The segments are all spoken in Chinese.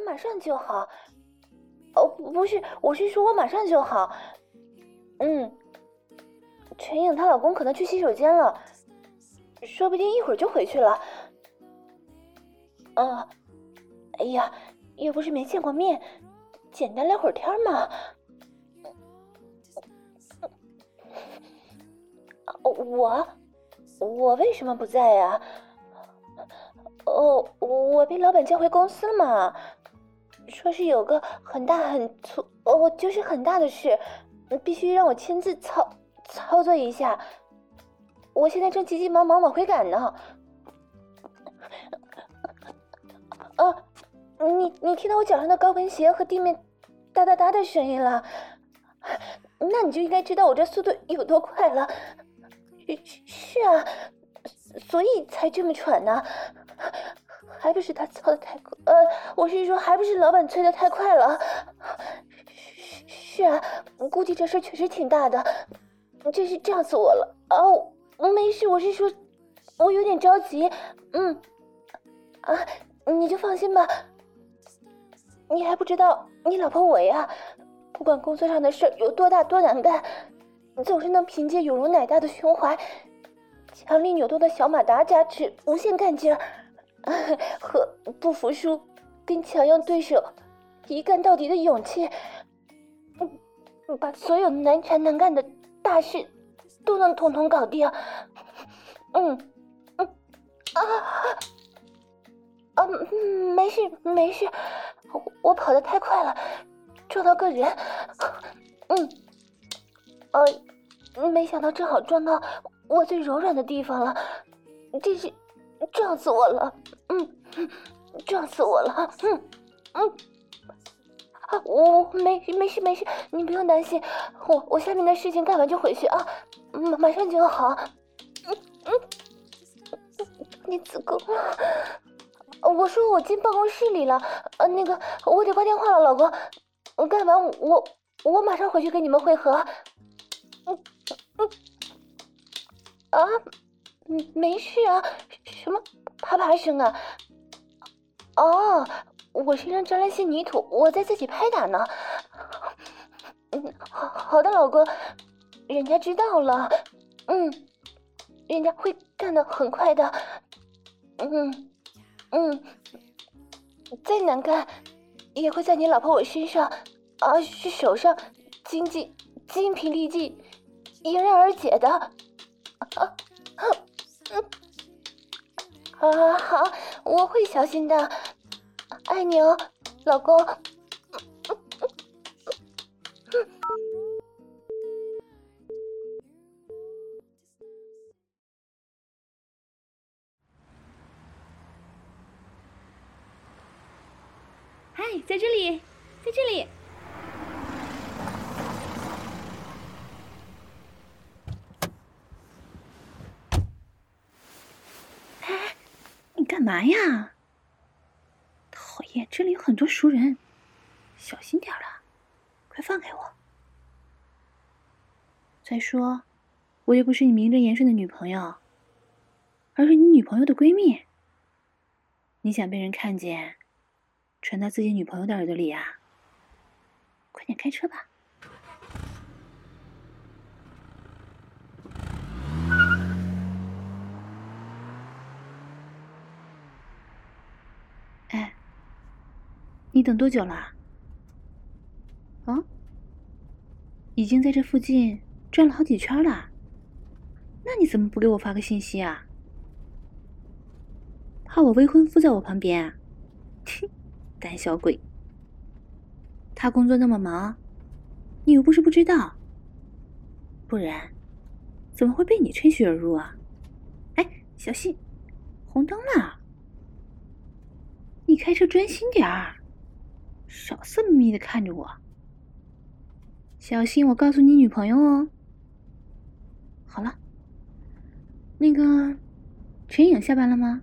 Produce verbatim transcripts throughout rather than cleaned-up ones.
马上就好。哦，不是，我是说我马上就好。嗯，陈颖她老公可能去洗手间了，说不定一会儿就回去了。啊，哎呀，又不是没见过面，简单聊会儿天嘛。我我为什么不在呀？哦，我被老板叫回公司了嘛，说是有个很大很粗，哦，就是很大的事，必须让我亲自操操作一下。我现在正急急忙忙往回赶呢。啊，你你听到我脚上的高跟鞋和地面哒哒哒的声音了？那你就应该知道我这速度有多快了。是啊，所以才这么喘呢。还不是他操的太快，呃，我是说还不是老板催的太快了。是是啊，估计这事确实挺大的，真是炸死我了。哦，没事，我是说我有点着急。嗯，啊，你就放心吧。你还不知道你老婆我呀，不管工作上的事有多大多难干，总是能凭借有如奶大的胸怀，强力扭动的小马达加持无限干劲儿，和不服输跟强硬对手一干到底的勇气，把所有难缠难干的大事都能统统搞定。嗯嗯啊啊，没事没事，我跑得太快了，撞到个人。嗯呃没想到正好撞到我最柔软的地方了，真是撞死我了。嗯，撞死我了。嗯嗯，我没没事没事，你不用担心，我我下面的事情干完就回去啊，马马上就好。嗯嗯，你子宫，我说我进办公室里了，呃，那个我得挂电话了，老公，我干完我我马上回去跟你们会合。嗯嗯啊，嗯，没事啊，什么啪啪声啊？哦，我身上沾了些泥土，我在自己拍打呢。嗯，好好的，老公，人家知道了。嗯，人家会干得很快的。嗯嗯，再难干，也会在你老婆我身上，啊，是手上，精尽精疲力尽，迎刃而解的。啊，嗯，啊，好，我会小心的，爱你哦，老公。 嗨，在这里，在这里。哎，你干嘛呀？讨厌，这里有很多熟人，小心点啦，快放开我。再说，我又不是你名正言顺的女朋友，而是你女朋友的闺蜜。你想被人看见，传到自己女朋友的耳朵里啊？快点开车吧。哎，你等多久了？啊？已经在这附近转了好几圈了，那你怎么不给我发个信息啊？怕我未婚夫在我旁边啊？哼，胆小鬼！他工作那么忙，你又不是不知道，不然怎么会被你趁虚而入啊？哎，小心，红灯了！你开车专心点儿，少色眯眯的看着我，小心我告诉你女朋友哦。好了，那个陈颖下班了吗？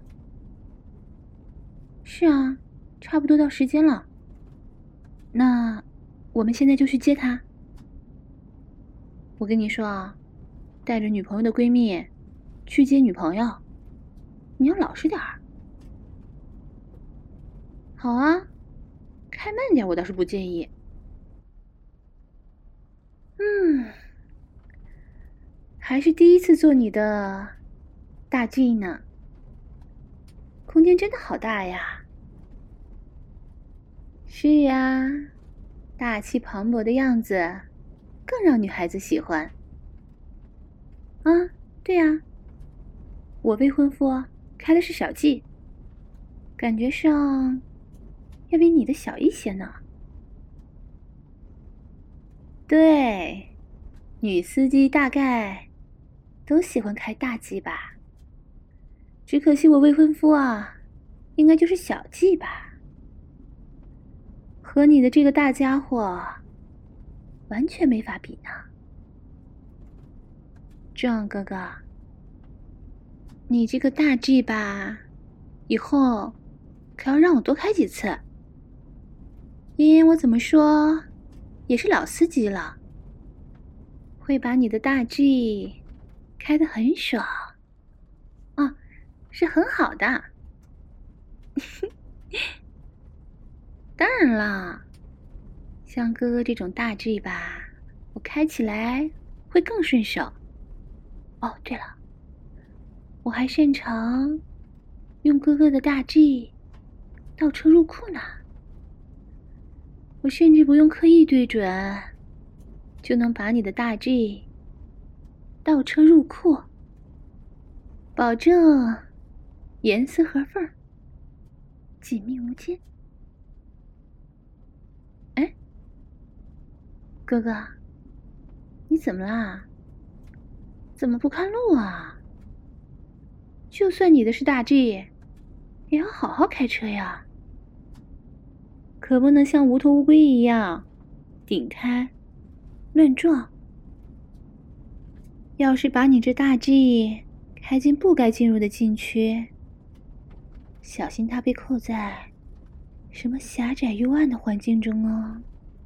是啊，差不多到时间了。那我们现在就去接她。我跟你说啊，带着女朋友的闺蜜去接女朋友，你要老实点儿。好啊， 开慢点我倒是不介意。嗯，还是第一次做你的大 G 呢，空间真的好大呀。是呀，大气磅礴的样子更让女孩子喜欢。啊，对呀，我未婚夫开的是小 G， 感觉上要比你的小一些呢。对，女司机大概都喜欢开大 G 吧，只可惜我未婚夫啊，应该就是小 G 吧。和你的这个大家伙完全没法比呢。壮哥哥，你这个大 G 吧，以后可要让我多开几次，因为我怎么说也是老司机了，会把你的大 G 开得很爽啊，是很好的。当然啦，像哥哥这种大 G 吧，我开起来会更顺手。哦，对了，我还擅长用哥哥的大 G 倒车入库呢。我甚至不用刻意对准，就能把你的大 G 倒车入库，保证严丝合缝，紧密无间。哎，哥哥，你怎么啦？怎么不看路啊？就算你的是大 G， 也要好好开车呀，可不能像无头乌龟一样顶开乱撞。要是把你这大 G 开进不该进入的禁区，小心它被扣在什么狭窄幽暗的环境中哦。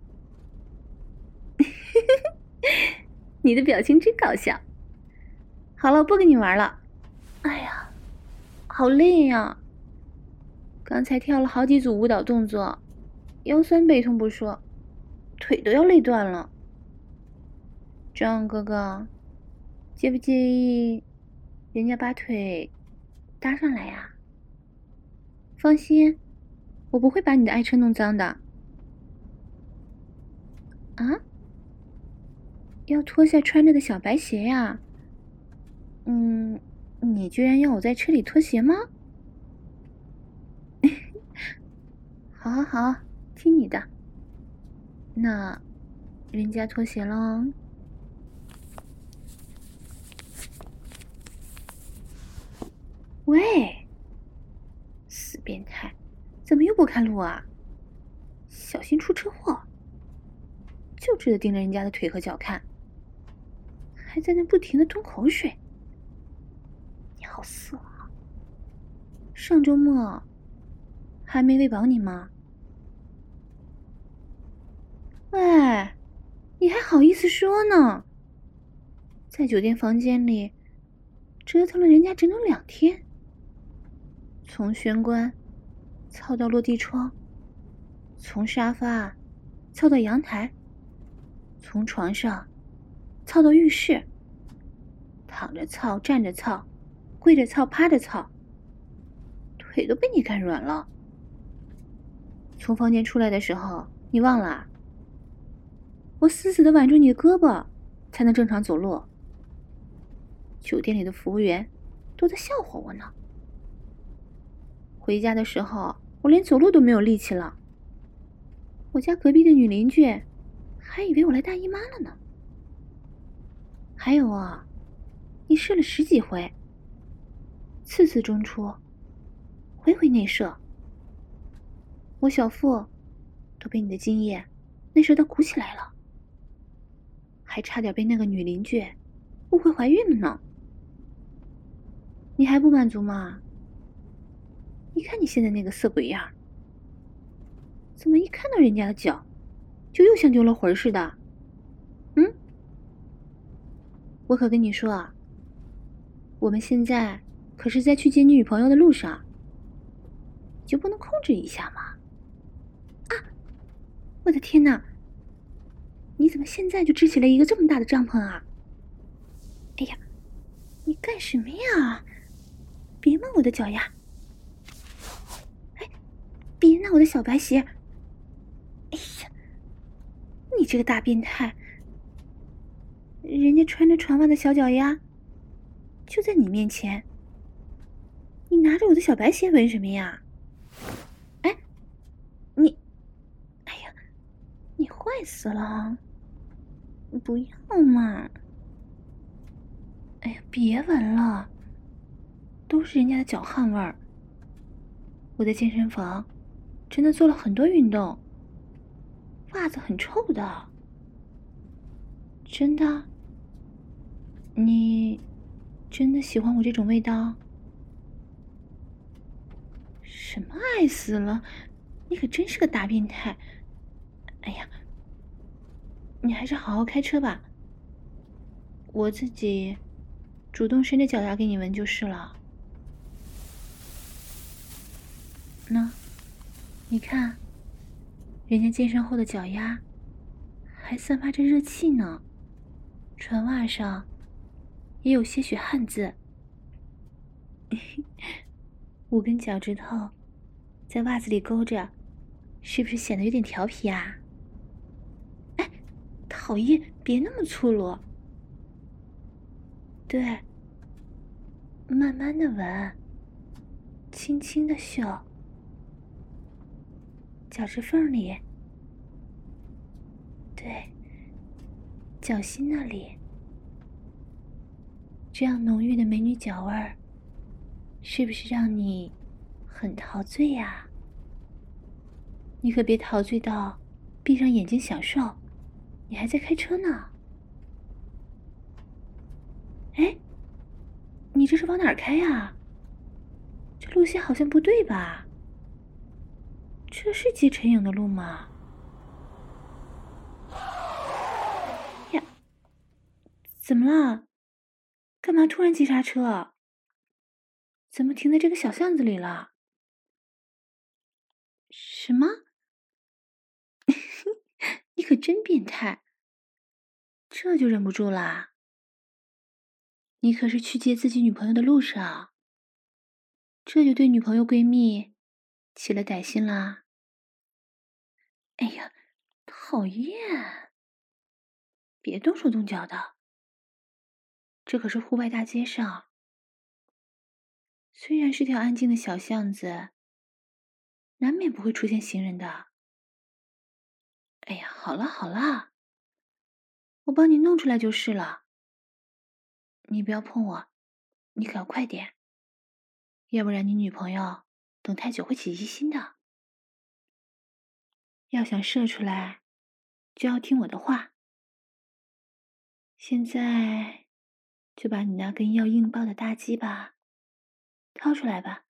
你的表情真搞笑。好了，我不跟你玩了。哎呀，好累呀！刚才跳了好几组舞蹈动作，腰酸背痛不说，腿都要累断了。张哥哥，介不介意人家把腿搭上来呀？放心，我不会把你的爱车弄脏的。啊？要脱下穿着的小白鞋呀？嗯，你居然要我在车里脱鞋吗？好好好，听你的。那人家脱鞋喽。喂，死变态，怎么又不看路啊？小心出车祸！就知道盯着人家的腿和脚看，还在那不停的吞口水。你好色啊！上周末还没喂饱你吗？喂，你还好意思说呢？在酒店房间里折腾了人家整整两天，从玄关操到落地窗，从沙发操到阳台，从床上操到浴室，躺着操，站着操，跪着操，趴着操，腿都被你干软了。从房间出来的时候，你忘了？我死死地挽住你的胳膊，才能正常走路。酒店里的服务员都在笑话我呢。回家的时候，我连走路都没有力气了。我家隔壁的女邻居还以为我来大姨妈了呢。还有啊，你试了十几回，次次中出，回回内射。我小腹都被你的精液内射到鼓起来了，还差点被那个女邻居误会怀孕了呢。你还不满足吗？你看你现在那个色鬼样，怎么一看到人家的脚就又像丢了魂似的？嗯，我可跟你说啊，我们现在可是在去见你女朋友的路上，就不能控制一下吗？啊， 我的天哪！你怎么现在就支起了一个这么大的帐篷啊？哎呀，你干什么呀？别摸我的脚呀！哎，别拿我的小白鞋！哎呀，你这个大变态！人家穿着船袜的小脚丫，就在你面前，你拿着我的小白鞋闻什么呀？哎，你，哎呀，你坏死了！不要嘛！哎呀，别闻了，都是人家的脚汗味儿。我在健身房真的做了很多运动，袜子很臭的。真的？你真的喜欢我这种味道？什么爱死了？你可真是个大变态！哎呀，你还是好好开车吧，我自己主动伸着脚丫给你闻就是了。那，你看，人家健身后的脚丫还散发着热气呢，船袜上也有些许汗渍。五根脚趾头在袜子里勾着，是不是显得有点调皮啊？哎，讨厌，别那么粗鲁。对，慢慢的闻，轻轻的嗅，脚趾缝里，对，脚心那里，这样浓郁的美女脚味儿，是不是让你很陶醉呀？你可别陶醉到闭上眼睛享受，你还在开车呢。哎，你这是往哪儿开呀？这路线好像不对吧？这是接陈颖的路吗？呀，怎么了？干嘛突然急刹车？怎么停在这个小巷子里了？什么？你可真变态！这就忍不住啦？你可是去接自己女朋友的路上，这就对女朋友闺蜜起了歹心啦？哎呀，讨厌！别动手动脚的，这可是户外大街上，虽然是条安静的小巷子，难免不会出现行人的。哎呀，好了好了，我帮你弄出来就是了。你不要碰我，你可要快点，要不然你女朋友等太久会起疑心的。要想射出来，就要听我的话。现在就把你那根要硬爆的大鸡巴掏出来吧。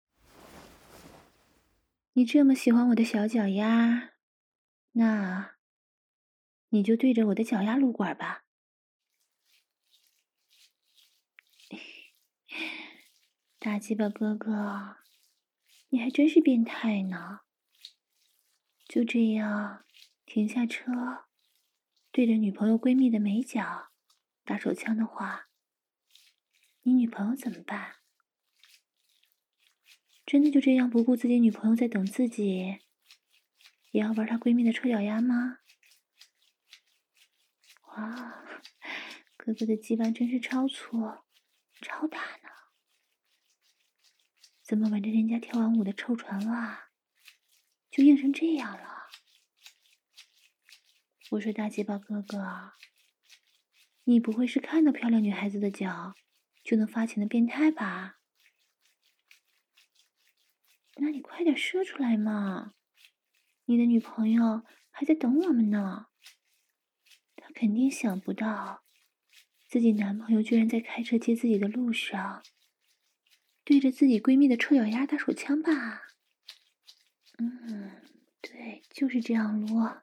你这么喜欢我的小脚丫，那你就对着我的脚丫撸管吧。大鸡巴哥哥，你还真是变态呢。就这样停下车，对着女朋友闺蜜的美脚打手枪的话，你女朋友怎么办？真的就这样不顾自己女朋友在等自己，也要玩她闺蜜的臭脚丫吗？哇，哥哥的鸡巴真是超粗超大呢，怎么闻着人家跳完舞的臭船袜就硬成这样了？我说大鸡巴哥哥，你不会是看到漂亮女孩子的脚就能发情的变态吧？那你快点射出来嘛，你的女朋友还在等我们呢。她肯定想不到自己男朋友居然在开车接自己的路上对着自己闺蜜的臭脚丫打手枪吧。嗯，对，就是这样撸啊，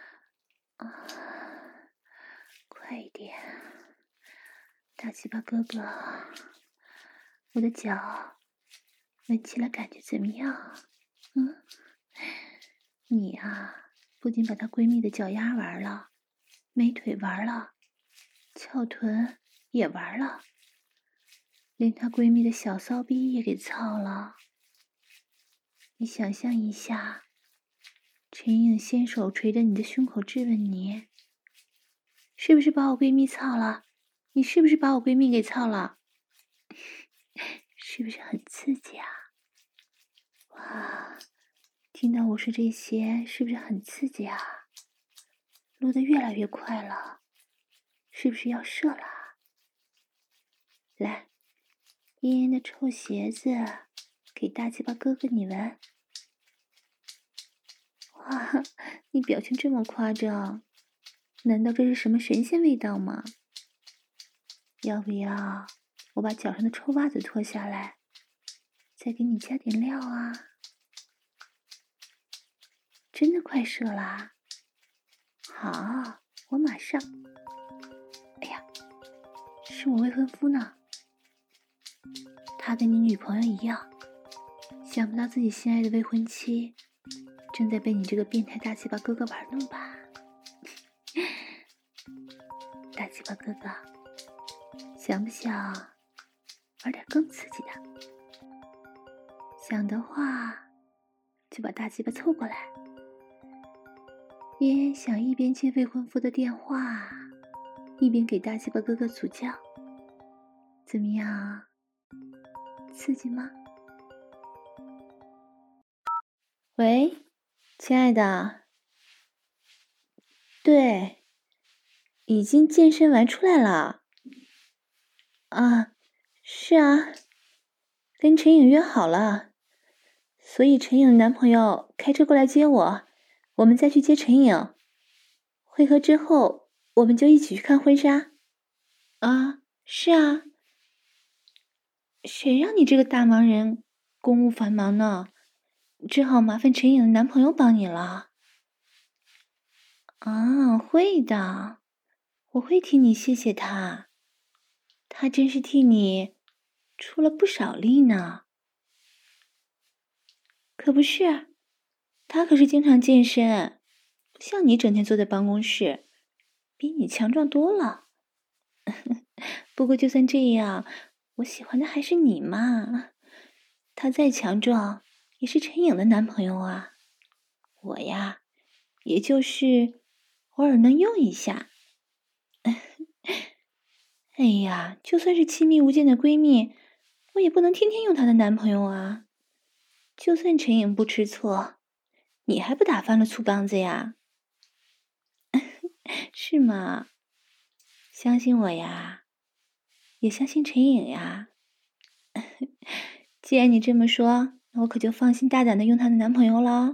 快一点，大鸡巴哥哥，我的脚闻起来感觉怎么样？嗯，你啊， 不仅把她闺蜜的脚丫玩了，美腿玩了，翘臀也玩了，连她闺蜜的小骚逼也给操了。你想象一下，陈颖先手捶着你的胸口质问你，是不是把我闺蜜操了？你是不是把我闺蜜给操了？是不是很刺激啊？哇，听到我说这些，是不是很刺激啊？撸得越来越快了，是不是要射了？来，妍妍的臭鞋子，给大鸡巴哥哥你闻。哇，你表情这么夸张，难道这是什么神仙味道吗？要不要我把脚上的臭袜子脱下来，再给你加点料啊？真的快射啦！好，我马上。哎呀，是我未婚夫呢。他跟你女朋友一样，想不到自己心爱的未婚妻正在被你这个变态大鸡巴哥哥玩弄吧？大鸡巴哥哥，想不想玩点更刺激的？想的话，就把大鸡巴凑过来。妍妍想一边接未婚夫的电话，一边给大鸡巴哥哥组教，怎么样？刺激吗？喂，亲爱的。对，已经健身完出来了。啊，是啊，跟陈颖约好了，所以陈颖的男朋友开车过来接我，我们再去接陈颖。会合之后，我们就一起去看婚纱。啊，是啊。谁让你这个大忙人公务繁忙呢？只好麻烦陈颖的男朋友帮你了。啊，会的，我会替你谢谢他，他真是替你出了不少力呢。可不是，他可是经常健身，不像你整天坐在办公室，比你强壮多了。不过就算这样，我喜欢的还是你嘛。他再强壮，也是陈颖的男朋友啊。我呀，也就是偶尔能用一下。哎呀，就算是亲密无间的闺蜜，我也不能天天用她的男朋友啊。就算陈颖不吃醋，你还不打翻了醋缸子呀？是吗？相信我呀，也相信陈颖呀。既然你这么说，那我可就放心大胆的用她的男朋友了。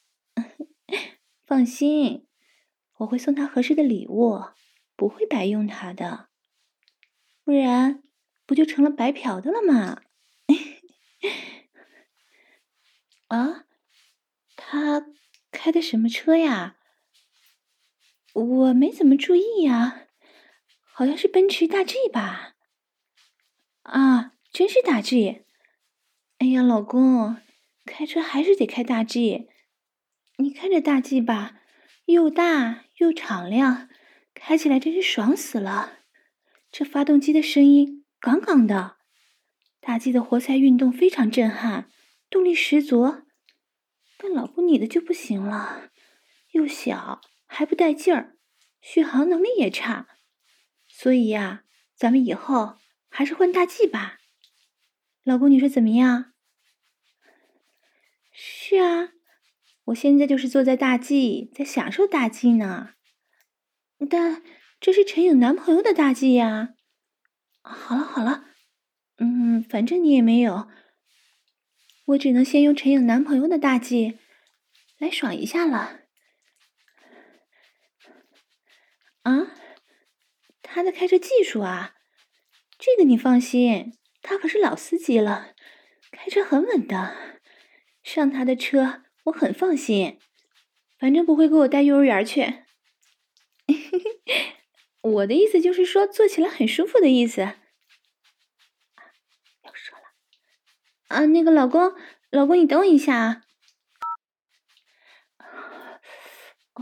放心，我会送她合适的礼物，不会白用她的，不然不就成了白嫖的了吗？啊，他开的什么车呀？我没怎么注意呀，好像是奔驰大 G 吧？啊，真是大 G！哎呀，老公，开车还是得开大 G。你看这大 G 吧，又大又敞亮，开起来真是爽死了。这发动机的声音杠杠的，大 G 的活塞运动非常震撼，动力十足。但老公你的就不行了，又小还不带劲儿，续航能力也差。所以呀，咱们以后还是换大 G 吧。老公你说怎么样？是啊，我现在就是坐在大 G，在享受大 G 呢。但这是陈颖男朋友的大 G 呀。好了好了，嗯，反正你也没有，我只能先用陈颖男朋友的大 G 来爽一下了。啊，他的开车技术啊，这个你放心，他可是老司机了，开车很稳的。上他的车我很放心，反正不会给我带幼儿园去。我的意思就是说，坐起来很舒服的意思。要说了啊，那个老公，老公你等我一下啊。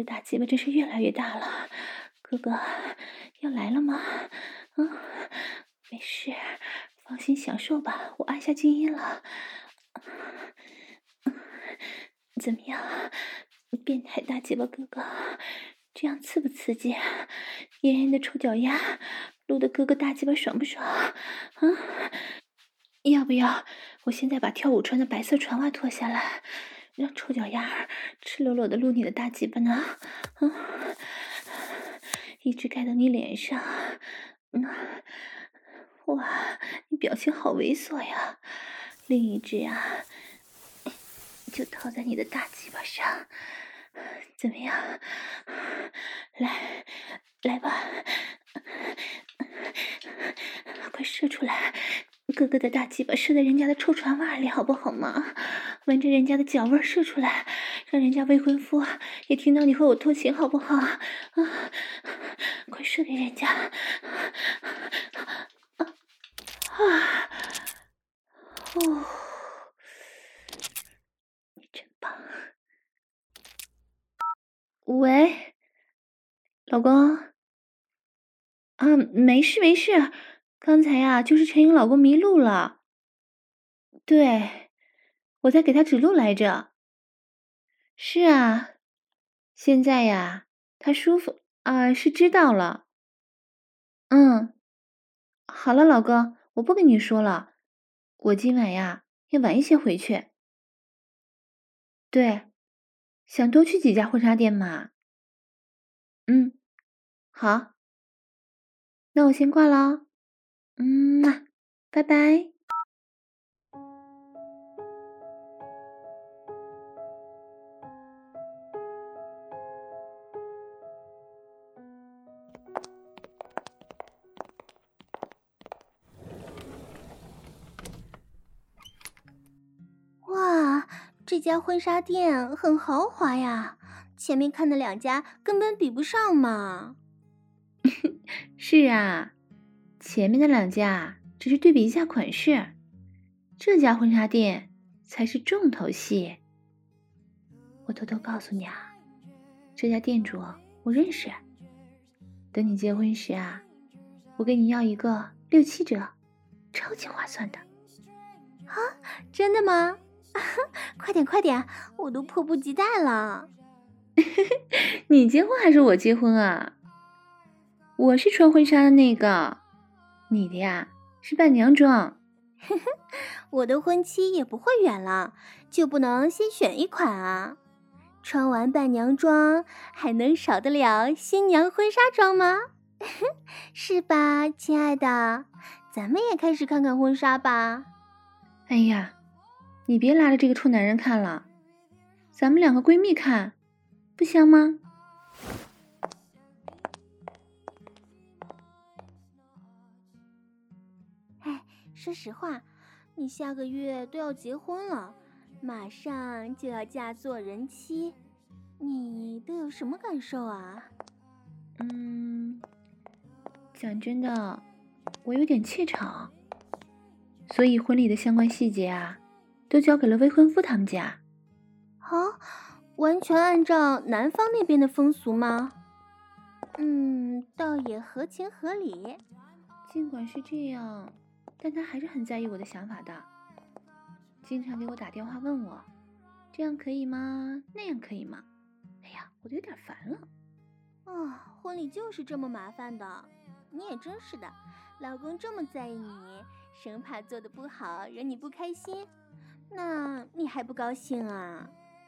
这大鸡巴真是越来越大了，哥哥要来了吗？嗯，没事，放心享受吧，我按下静音了。怎么样，变态大鸡巴哥哥，这样刺不刺激？妍妍的臭脚丫撸得哥哥大鸡巴爽不爽？啊，要不要我现在把跳舞穿的白色船袜脱下来，让臭脚丫儿赤裸裸的撸你的大鸡巴呢？啊，一直盖到你脸上。嗯，哇，你表情好猥琐呀！另一只啊，就套在你的大鸡巴上，怎么样？来，来吧，快射出来！哥哥的大鸡巴射在人家的臭船袜里，好不好嘛？闻着人家的脚味射出来，让人家未婚夫也听到你和我偷情，好不好？啊，快射给人家！啊啊！哦，你真棒！喂，老公。啊，没事没事，刚才呀，就是陈颖老公迷路了。对，我在给他指路来着。是啊，现在呀，他舒服啊，是知道了。嗯，好了，老公，我不跟你说了，我今晚呀要晚一些回去。对，想多去几家婚纱店嘛。嗯，好，那我先挂了。嗯，拜拜。 哇，这家婚纱店很豪华呀，前面看的两家根本比不上嘛。 是啊，前面的两家只是对比一下款式，这家婚纱店才是重头戏。我偷偷告诉你啊，这家店主我认识，等你结婚时啊，我给你要一个六七折，超级划算的。 啊，真的吗？快点快点，我都迫不及待了。 你结婚还是我结婚啊？我是穿婚纱的那个，你的呀是伴娘装。 我的婚期也不会远了，就不能先选一款啊？穿完伴娘装还能少得了新娘婚纱装吗？是吧，亲爱的？咱们也开始看看婚纱吧。 哎呀，你别拉着这个臭男人看了，咱们两个闺蜜看，不香吗？ 哎，说实话，你下个月都要结婚了，马上就要嫁做人妻，你都有什么感受啊？ 嗯，讲真的，我有点怯场，所以婚礼的相关细节啊，都交给了未婚夫他们家。 啊，完全按照男方那边的风俗吗？嗯，倒也合情合理。 尽管是这样，但他还是很在意我的想法的，经常给我打电话问我，这样可以吗？那样可以吗？哎呀，我都有点烦了。 啊，婚礼就是这么麻烦的，你也真是的，老公这么在意你，生怕做得不好惹你不开心，那你还不高兴啊？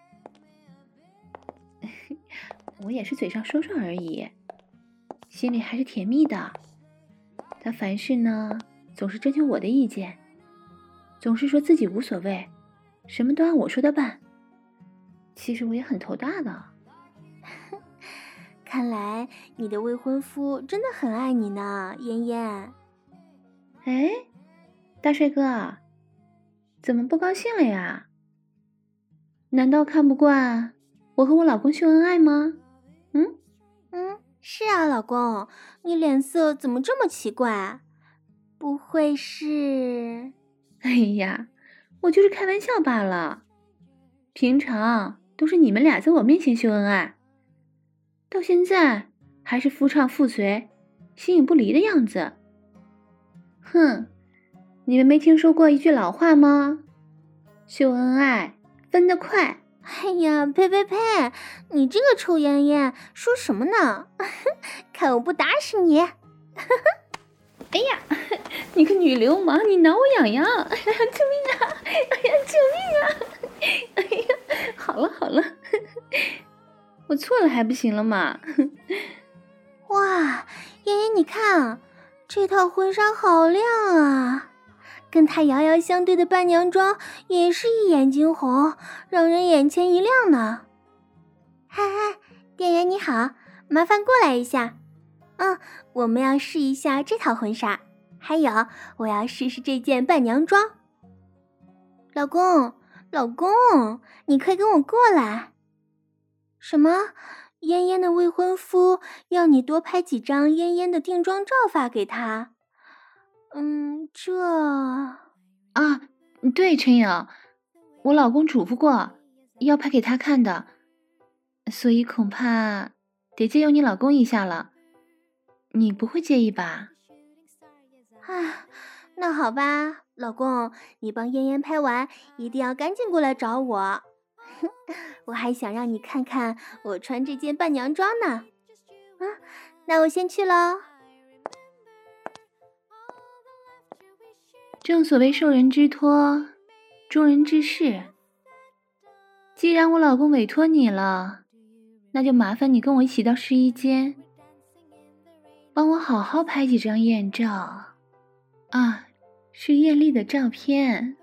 我也是嘴上说说而已，心里还是甜蜜的。他凡事呢，总是征求我的意见，总是说自己无所谓，什么都按我说的办。其实我也很头大的。 看来你的未婚夫真的很爱你呢，嫣嫣。 哎，大帅哥，怎么不高兴了呀？难道看不惯我和我老公秀恩爱吗？嗯嗯，是啊，老公，你脸色怎么这么奇怪？不会是…… 哎呀，我就是开玩笑罢了。平常都是你们俩在我面前秀恩爱， 到现在还是夫唱妇随、形影不离的样子。哼，你们没听说过一句老话吗？秀恩爱分得快。 哎呀，呸呸呸！你这个臭烟烟，说什么呢？看我不打死你！哎呀，你个女流氓，你挠我痒痒！哎呀，救命啊！哎呀，救命啊！哎呀，好了好了，我错了还不行了吗？ 哇，烟烟，你看这套婚纱好亮啊！跟它遥遥相对的伴娘装也是一眼惊红，让人眼前一亮呢。嗨嗨，店员你好，麻烦过来一下。嗯，我们要试一下这套婚纱，还有我要试试这件伴娘装。老公，老公，你快跟我过来。什么？嫣嫣的未婚夫要你多拍几张嫣嫣的定妆照发给他？嗯，这啊，对，陈颖，我老公嘱咐过，要拍给他看的，所以恐怕得借用你老公一下了。你不会介意吧？ 啊，那好吧，老公，你帮嫣嫣拍完，一定要赶紧过来找我。我还想让你看看我穿这件伴娘装呢。啊，那我先去喽。 正所谓受人之托，忠人之事。既然我老公委托你了，那就麻烦你跟我一起到试衣间，帮我好好拍几张艳照。啊，是艳丽的照片。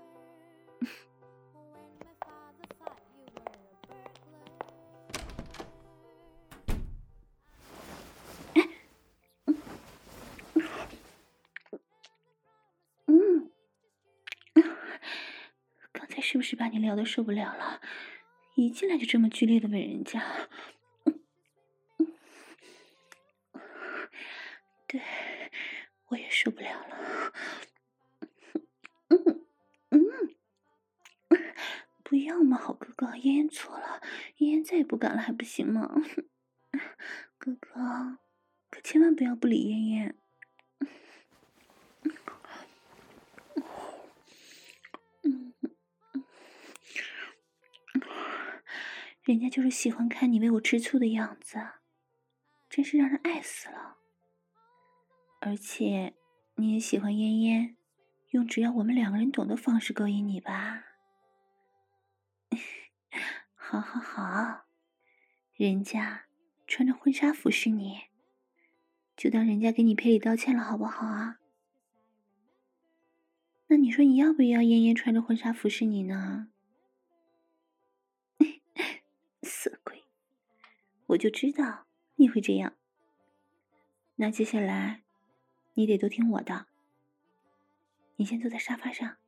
嗯，刚才是不是把你聊得受不了了？一进来就这么剧烈的吻人家。对，我也受不了了。嗯嗯，不要嘛，好哥哥，嫣嫣错了，嫣嫣再也不敢了，还不行吗？哥哥，可千万不要不理嫣嫣。嗯，人家就是喜欢看你为我吃醋的样子，真是让人爱死了。而且你也喜欢嫣嫣用只要我们两个人懂的方式勾引你吧？好好好，人家穿着婚纱服侍你，就当人家给你赔礼道歉了，好不好啊？那你说你要不要嫣嫣穿着婚纱服侍你呢？色鬼，我就知道你会这样。那接下来你得都听我的，你先坐在沙发上。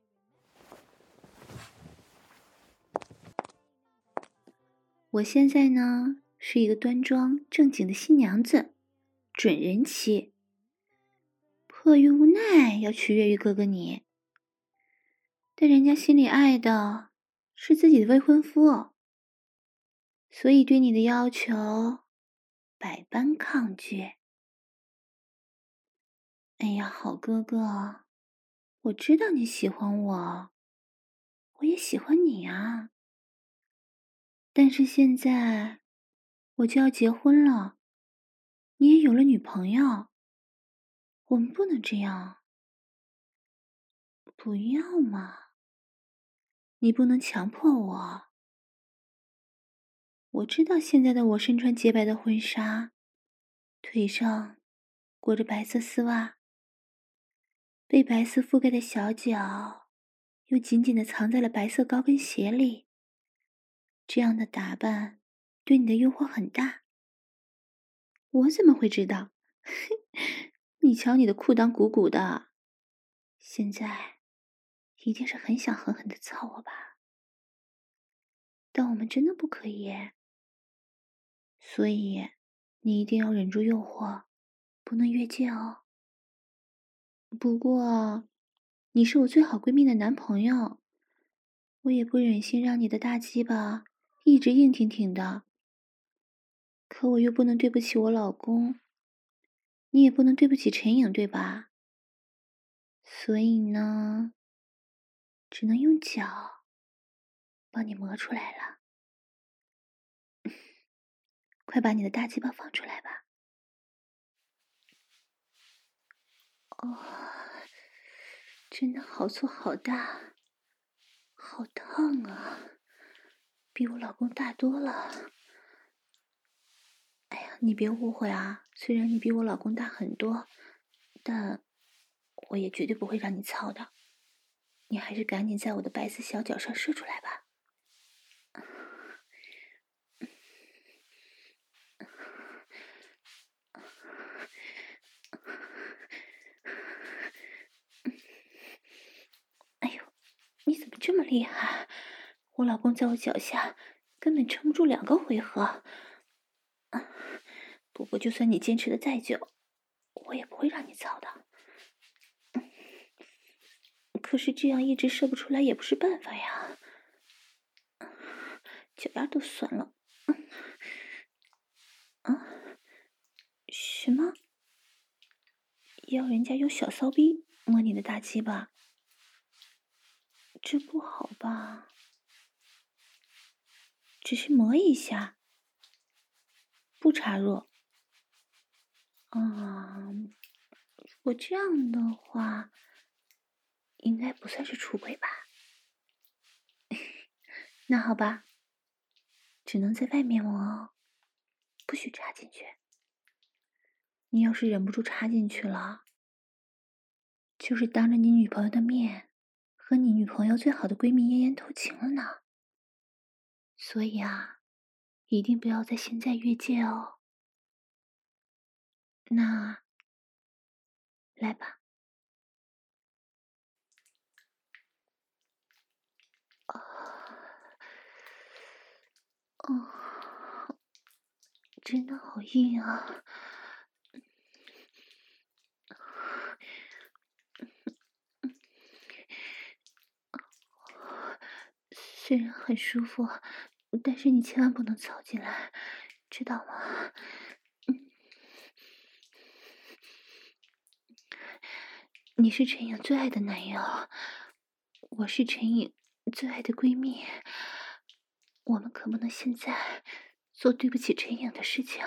我现在呢是一个端庄正经的新娘子，准人妻，迫于无奈要取悦于哥哥你，但人家心里爱的是自己的未婚夫，所以对你的要求百般抗拒。哎呀，好哥哥，我知道你喜欢我，我也喜欢你啊。但是现在我就要结婚了，你也有了女朋友，我们不能这样。不要嘛，你不能强迫我。我知道现在的我身穿洁白的婚纱，腿上裹着白色丝袜，被白色覆盖的小脚又紧紧地藏在了白色高跟鞋里。这样的打扮对你的诱惑很大。我怎么会知道？你瞧你的裤裆鼓鼓的，现在一定是很想狠狠地操我吧？但我们真的不可以耶，所以你一定要忍住诱惑，不能越界哦。不过你是我最好闺蜜的男朋友，我也不忍心让你的大鸡巴一直硬挺挺的。 可我又不能对不起我老公，你也不能对不起陈颖，对吧？所以呢，只能用脚帮你磨出来了。快把你的大鸡巴放出来吧。哦，真的好粗好大，好烫啊，比我老公大多了。哎呀，你别误会啊，虽然你比我老公大很多，但我也绝对不会让你操的。你还是赶紧在我的白色小脚上射出来吧。哎呦，你怎么这么厉害？我老公在我脚下根本撑不住两个回合。不过就算你坚持的再久，我也不会让你操的。可是这样一直射不出来也不是办法呀，脚丫都酸了。啊？什么？要人家用小骚逼摸你的大鸡巴？这不好吧？只是磨一下，不插入。嗯，如果这样的话，应该不算是出轨吧？那好吧，只能在外面磨哦，不许插进去。你要是忍不住插进去了，就是当着你女朋友的面，和你女朋友最好的闺蜜咽咽偷情了呢。所以啊，一定不要在现在越界哦。那，来吧。哦，哦，真的好硬啊！虽然很舒服，但是你千万不能操进来，知道吗？你是陈颖最爱的男友，我是陈颖最爱的闺蜜，我们可不能现在做对不起陈颖的事情，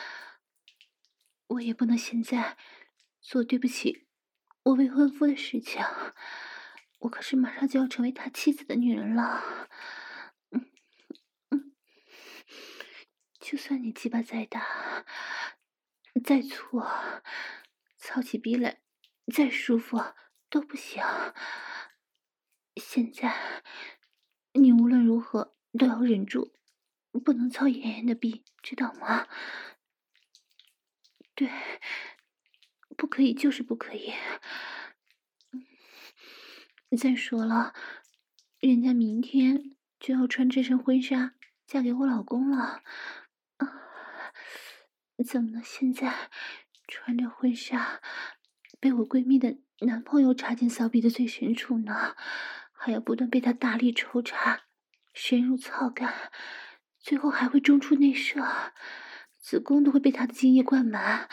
我也不能现在做对不起我未婚夫的事情，我可是马上就要成为他妻子的女人了。嗯嗯，就算你鸡巴再大再粗，操起逼来再舒服都不行。现在你无论如何都要忍住，不能操妍妍的逼，知道吗？对，不可以就是不可以。再说了，人家明天就要穿这身婚纱嫁给我老公了，啊，怎么能现在穿着婚纱被我闺蜜的男朋友插进骚逼的最深处呢？还要不断被他大力抽插，深入操干，最后还会中出内射，子宫都会被他的精液灌满。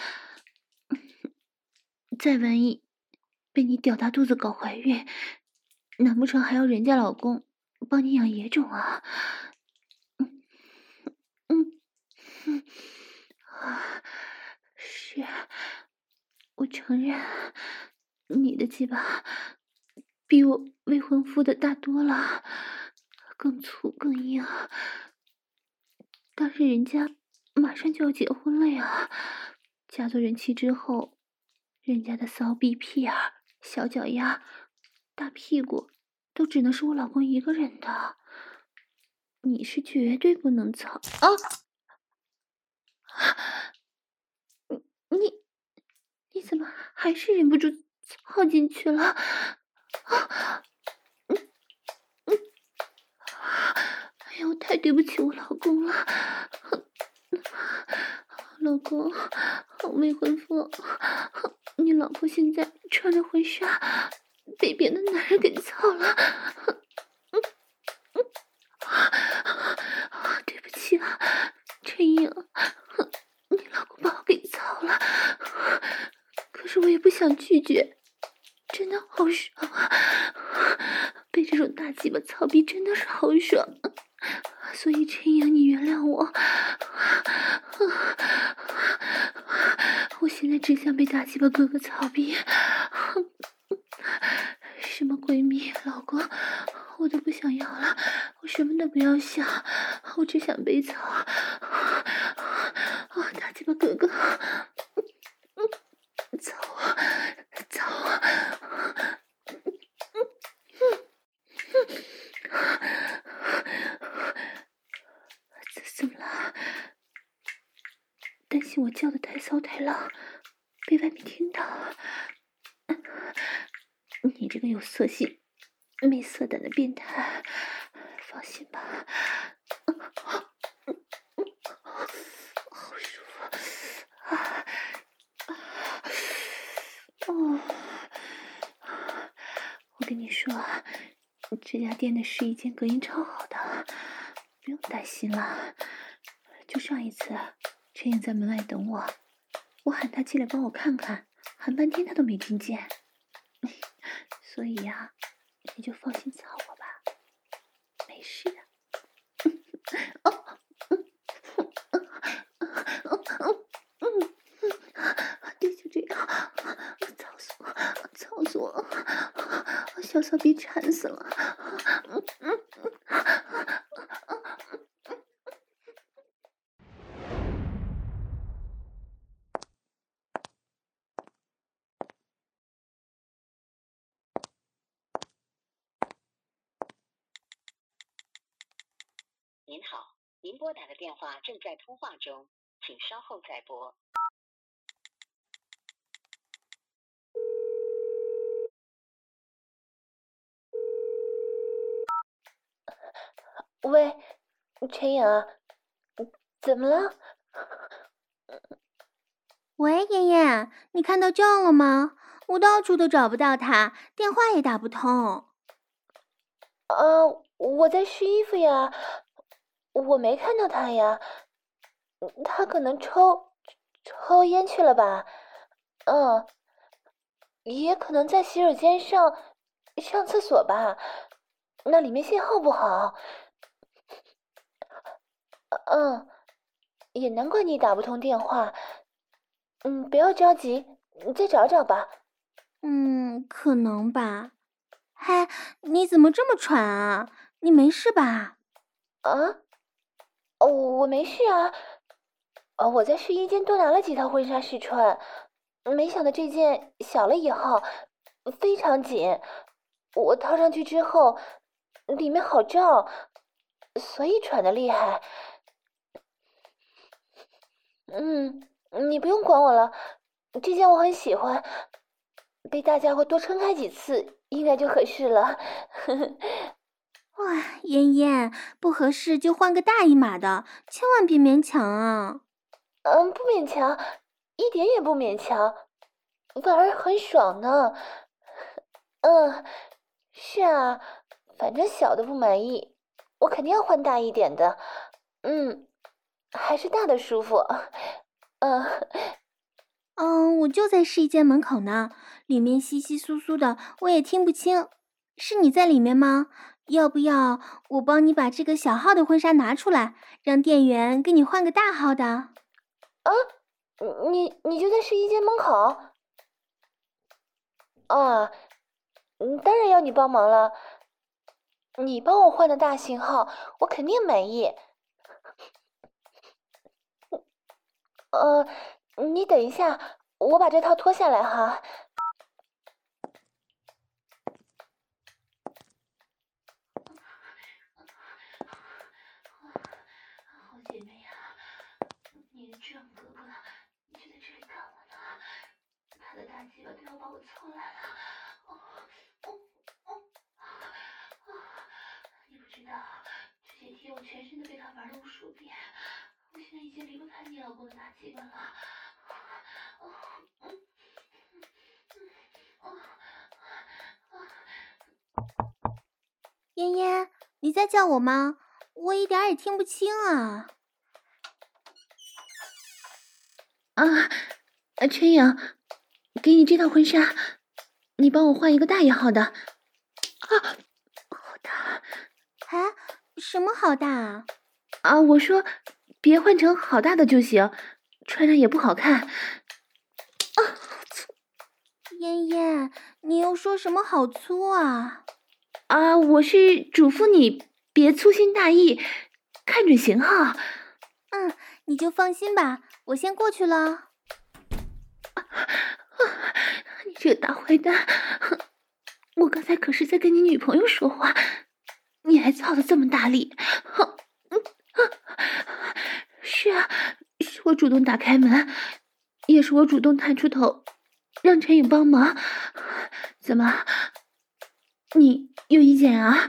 再万一被你屌大肚子搞怀孕，难不成还要人家老公帮你养野种啊？嗯嗯嗯啊，是，我承认你的鸡巴比我未婚夫的大多了，更粗更硬，但是人家马上就要结婚了呀，嫁做人妻之后，人家的骚逼屁眼、小脚丫、大屁股都只能是我老公一个人的，你是绝对不能操啊！你你你怎么还是忍不住操进去了？啊！嗯嗯，哎呀，我太对不起我老公了，老公，未婚夫，你老婆现在穿着婚纱，被别的男人给操了。嗯嗯，对不起啊，陈颖， 大鸡巴操逼真的是好爽，所以陈阳，你原谅我。我现在只想被大鸡巴哥哥操逼，什么闺蜜、老公，我都不想要了，我什么都不要想，我只想被操。啊，大鸡巴哥哥，操我，操我！怎怎么了？担心我叫的太骚太浪，被外面听到。你这个有色心、没色胆的变态，放心吧。好舒服啊！哦，我跟你说，这家店的试衣间隔音超好的，不用担心了。就上一次，陈颖在门外等我，我喊他进来帮我看看，喊半天他都没听见。所以呀、啊，你就放心操我吧，没事的。哦，对，就这样，操死我，操死我，小骚逼馋死了。 您好，您拨打的电话正在通话中，请稍后再拨。 喂，陈颖啊，怎么了？ 喂，妍妍，你看到酱了吗？我到处都找不到他，电话也打不通。 啊，我在试衣服呀，我没看到他呀，他可能抽抽烟去了吧？嗯，也可能在洗手间上上厕所吧，那里面信号不好。嗯，也难怪你打不通电话。嗯，不要着急，你再找找吧。 嗯，可能吧。嗨，你怎么这么喘啊？你没事吧？ 啊？哦，我没事啊。哦，我在试衣间多拿了几套婚纱试穿，没想到这件小了一号，非常紧。我套上去之后，里面好照，所以喘得厉害。嗯，你不用管我了，这件我很喜欢，被大家伙多撑开几次，应该就合适了。 哇，妍妍，不合适就换个大一码的，千万别勉强啊。 嗯，不勉强，一点也不勉强，反而很爽呢。嗯，是啊，反正小的不满意，我肯定要换大一点的。嗯，还是大的舒服。嗯。 嗯，我就在试衣间门口呢，里面稀稀疏疏的，我也听不清。是你在里面吗？要不要我帮你把这个小号的婚纱拿出来，让店员给你换个大号的？ 啊，你你就在试衣间门口？啊，嗯，当然要你帮忙了。你帮我换的大型号，我肯定满意。呃，你等一下，我把这套脱下来哈。好姐妹呀，你的这样哥哥就在这里看我呢，他的大鸡巴都要把我操烂了。哦哦哦！你不知道，这些天我全身都被他玩了无数遍，我现在已经离不开你老公的大鸡巴了。哦，嗯嗯嗯。 妍妍，你在叫我吗？我一点也听不清啊。 啊，陈颖，给你这套婚纱，你帮我换一个大一号的。啊，好大， 什么好大啊？ 啊，我说别换成好大的就行，穿上也不好看。啊，粗！ 嫣嫣，你又说什么好粗啊？ 啊，我是嘱咐你别粗心大意，看准型号。 嗯，你就放心吧，我先过去了。 你这个大坏蛋！我刚才可是在跟你女朋友说话，你还操得这么大力！是啊，是我主动打开门，也是我主动探出头，让陈颖帮忙。怎么，你有意见啊？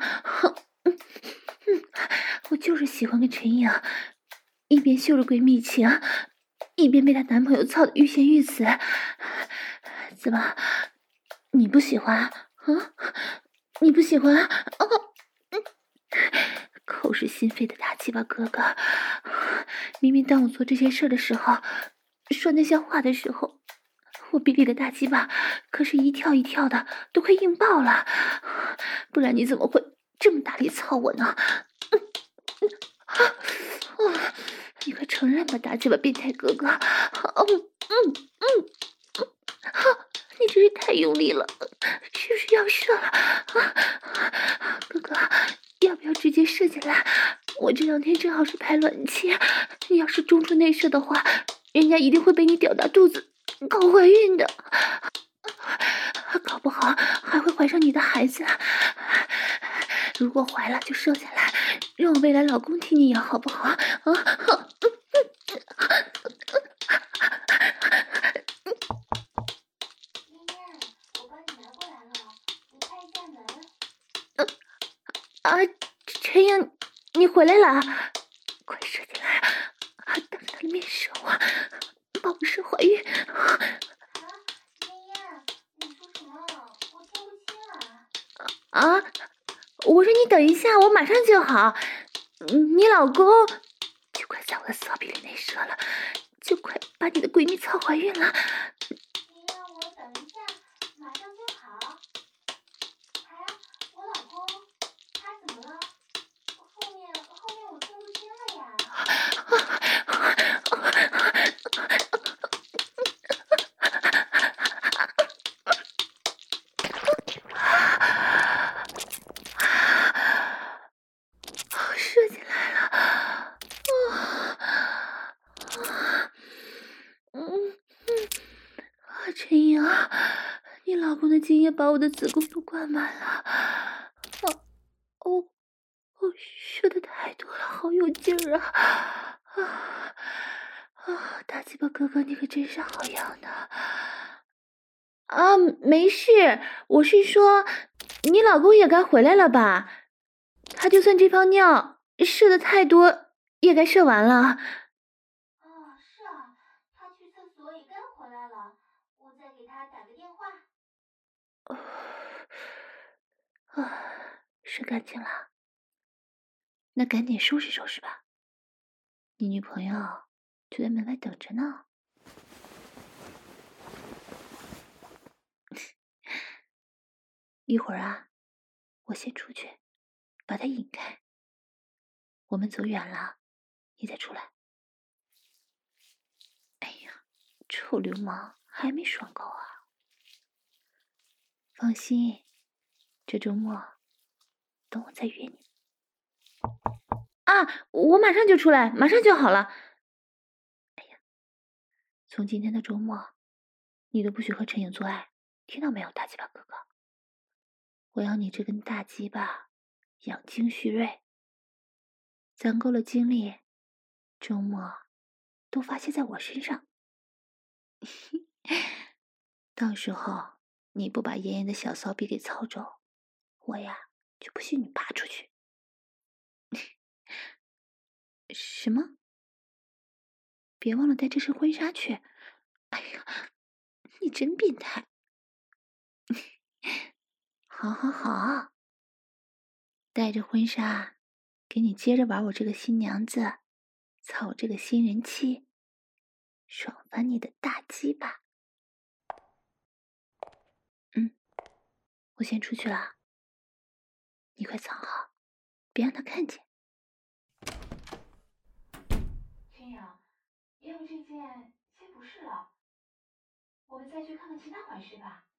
我就是喜欢跟陈颖一边秀着闺蜜情，一边被她男朋友操得欲仙欲死。怎么，你不喜欢？啊？你不喜欢？哦，嗯，口是心非的大鸡巴哥哥，明明当我做这些事儿的时候，说那些话的时候，我逼里的大鸡巴可是一跳一跳的，都快硬爆了。不然你怎么会这么大力操我呢？嗯嗯啊，你快承认吧，大鸡巴变态哥哥！嗯嗯嗯嗯，你真是太用力了，是不是要射了？啊，哥哥，要不要直接射进来？我这两天正好是排卵期，你要是中出内射的话，人家一定会被你屌大肚子搞怀孕的，搞不好还会怀上你的孩子。如果怀了就射下来，让我未来老公替你养，好不好？啊！啊，陈颖，你回来了，快射进来啊！当着他的面射我，把我射怀孕。 啊，嫣嫣，你说什么？我听不清啊。 啊，我说你等一下，我马上就好。你老公就快在我的骚逼里内射了，就快把你的闺蜜操怀孕了。 你让我等一下，马上就好。哎，我老公，他怎么了？后面后面我听不清了呀。 射进来了！啊啊嗯嗯啊，陈颖，你老公的精液把我的子宫都灌满了。啊哦哦，射的太多了，好有劲儿啊！啊啊，大鸡巴哥哥，你可真是好样的！啊，没事，我是说，你老公也该回来了吧？他就算这泡尿射的太多，也该射完了。 啊，是啊，他去厕所也该回来了，我再给他打个电话。 啊，射干净了，那赶紧收拾收拾吧。你女朋友就在门外等着呢。一会儿啊，我先出去，把她引开。我们走远了，你再出来。哎呀，臭流氓，还没爽够啊！放心，这周末等我再约你。啊，我马上就出来，马上就好了。哎呀，从今天的周末，你都不许和陈颖做爱，听到没有，大鸡巴哥哥？我要你这根大鸡巴养精蓄锐，攒够了精力，周末都发泄在我身上。到时候你不把妍妍的小骚逼给操走，我呀就不许你拔出去。什么？别忘了带这身婚纱去。哎呀，你真变态！好好好，带着婚纱，给你接着玩我这个新娘子，操我这个新人妻，爽翻你的大鸡巴！嗯，我先出去了，你快藏好，别让他看见。 要不这件先不试了，我们再去看看其他款式吧。